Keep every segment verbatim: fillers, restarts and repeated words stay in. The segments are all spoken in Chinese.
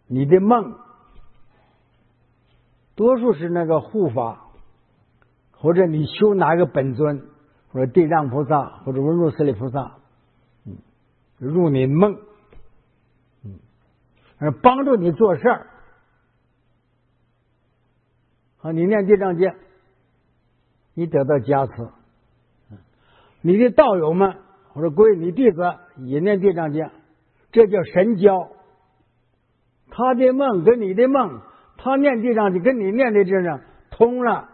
你的梦多数是那个护法，或者你修哪个本尊，或者地藏菩萨，或者文殊师利菩萨，嗯，入你梦，嗯，而帮助你做事儿。好，你念地藏经，你得到加持。你的道友们或者归你弟子也念地藏经，这叫神交。他的梦跟你的梦，他念地藏经跟你念的地藏通了。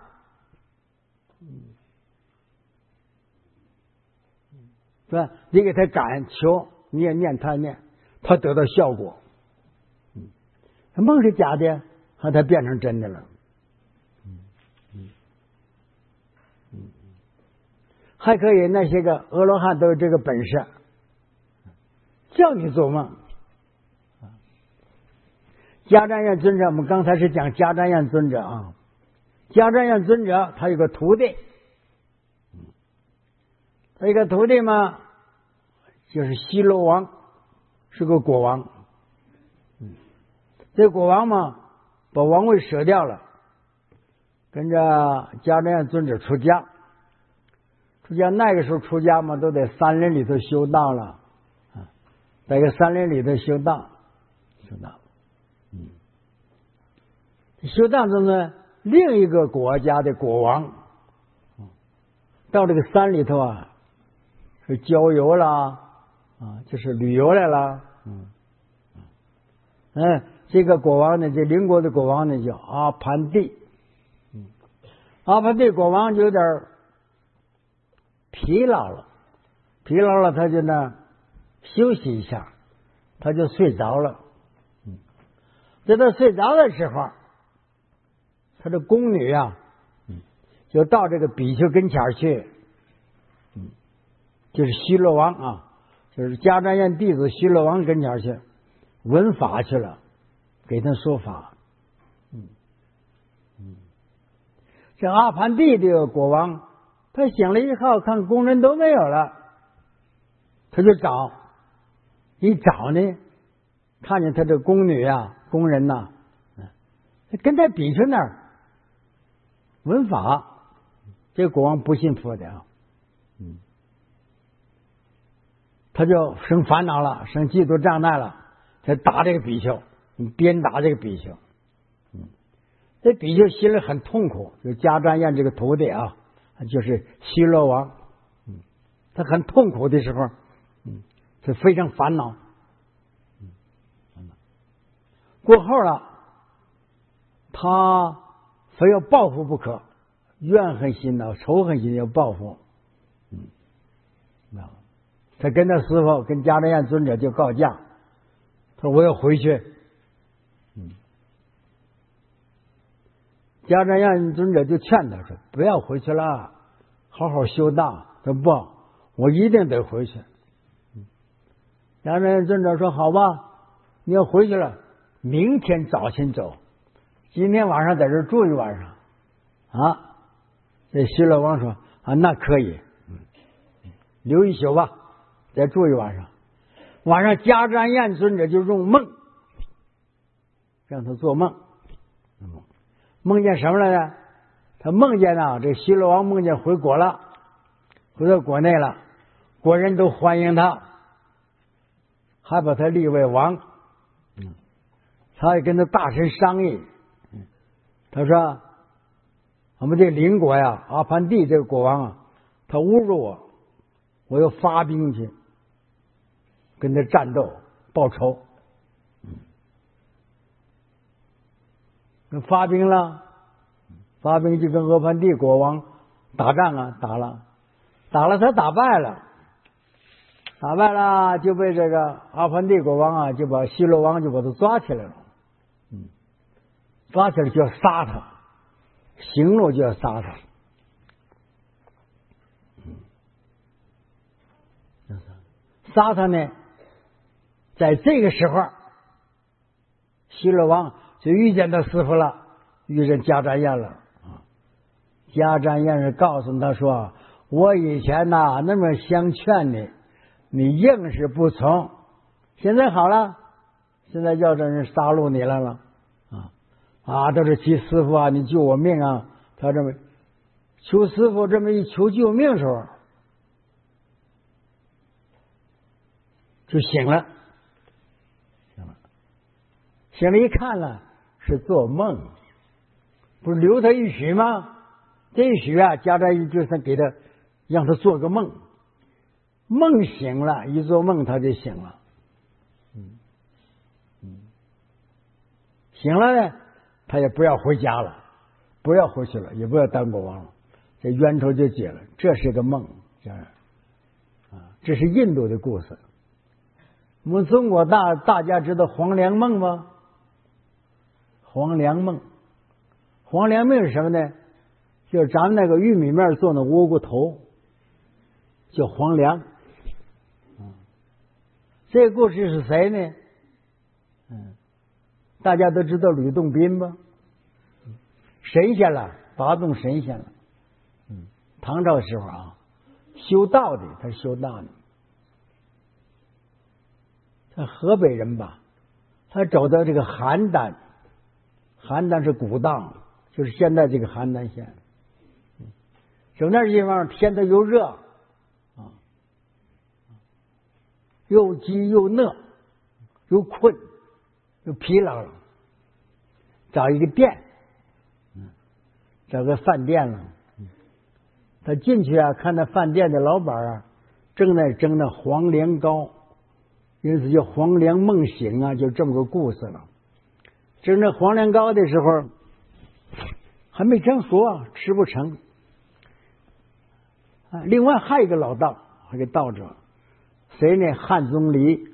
是吧？你给他感求，你也念他念，他得到效果。嗯，梦是假的，和他变成真的了。嗯嗯嗯，还可以那些个阿罗汉都有这个本事，叫你做梦。迦旃延尊者，我们刚才是讲迦旃延尊者啊。迦旃延尊者他有个徒弟，他一个徒弟嘛，就是西罗王，是个国王。嗯，这国王嘛，把王位舍掉了，跟着迦旃延尊者出家。出家那个时候出家嘛，都在山林里头修道了，啊，在个山林里头修道，修道。嗯，修道中呢，另一个国家的国王，到这个山里头啊，是郊游啦，啊，就是旅游来了。嗯，嗯，这个国王呢，这邻国的国王呢叫阿盘帝。嗯，阿盘帝国王就有点疲劳了，疲劳了，他就呢休息一下，他就睡着了。嗯，在他睡着的时候，他的宫女啊，嗯，就到这个比丘跟前去，嗯，就是西罗王啊，就是迦旃延弟子西罗王跟前去闻法去了，给他说法。嗯嗯，这阿盘帝这个国王，他醒了以后，看工人都没有了，他就找，一找呢，看见他的宫女啊、工人呐、啊，跟他比丘那儿闻法。这个国王不信佛的啊，嗯，他就生烦恼了，生嫉妒障碍了，他打这个比丘，鞭打这个比丘。嗯，这比丘心里很痛苦，就迦旃延这个徒弟啊。就是西罗王，嗯，他很痛苦的时候，嗯，是非常烦恼，嗯，烦恼。过后了，他非要报复不可，怨恨心呢，仇恨心要报复，嗯，啊，他跟他师父跟迦旃延尊者就告假，他说我要回去，嗯。迦旃延尊者就劝他说：“不要回去了，好好修道。”他说：“不，我一定得回去。”迦旃延尊者说：“好吧，你要回去了，明天早晨走，今天晚上在这住一晚上。”啊，这西罗王说：“啊，那可以，留一宿吧，再住一晚上。”晚上迦旃延尊者就用梦让他做梦，梦见什么了呢？他梦见啊，这西罗王梦见回国了，回到国内了，国人都欢迎他，还把他立为王。嗯，他也跟他大臣商议，嗯，他说：“我们这邻国呀，阿盘帝这个国王啊，他侮辱我，我要发兵去跟他战斗报仇。”发兵了，发兵就跟阿盘帝国王打仗啊，打了，打了他打败了，打败了就被这个阿盘帝国王啊，就把西罗王就把他抓起来了，嗯，抓起来就要杀他，行路就要杀他，嗯，杀他呢，在这个时候，西罗王就遇见他师傅了，遇见迦旃延了啊！迦旃延是告诉他说：“我以前呐那么相劝你，你硬是不从，现在好了， 现在要这人杀戮你来了啊啊！都是齐师傅啊，你救我命啊！他这么求师傅这么一求救命时候，就醒了，醒了，醒了一看了，是做梦，不是留他一许吗？这一许啊，家长就是给他让他做个梦，梦醒了，一做梦他就醒了，嗯嗯，醒了呢，他也不要回家了，不要回去了，也不要当国王了，这冤仇就解了。这是个梦，这样啊，这是印度的故事。我们中国大大家知道黄粱梦吗？黄粱梦，黄粱梦是什么呢？就是咱们那个玉米面做的窝瓜头，叫黄粱。这个故事是谁呢？嗯，大家都知道吕洞宾吧？神仙了，八洞神仙了。嗯，唐朝时候啊，修道的，他是修道的。他河北人吧，他走到这个邯郸，邯郸是古道，就是现在这个邯郸县。走那地方天都又热啊，又饥又饿，又困又疲劳了，找一个店，找个饭店了。他进去啊，看那饭店的老板啊，正在蒸那黄粱糕。因此叫黄粱梦醒啊，就这么个故事了。蒸那黄粱糕的时候，还没蒸熟啊，吃不成。啊，另外还有一个老道，还有个道者，谁呢？汉钟离。